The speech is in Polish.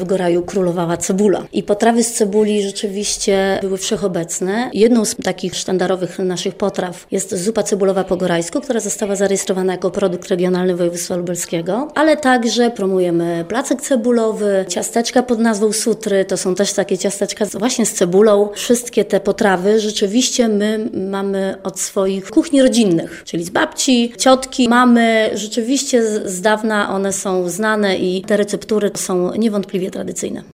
Podgoraju królowała cebula. I potrawy z cebuli rzeczywiście były wszechobecne. Jedną z takich sztandarowych naszych potraw jest zupa cebulowa po gorajsku, która została zarejestrowana jako produkt regionalny województwa lubelskiego, ale także promujemy placek cebulowy, ciasteczka pod nazwą sutry, to są też takie ciasteczka właśnie z cebulą. Wszystkie te potrawy rzeczywiście my mamy od swoich kuchni rodzinnych, czyli z babci, ciotki, mamy, rzeczywiście z dawna one są znane i te receptury są niewątpliwie tradycyjne.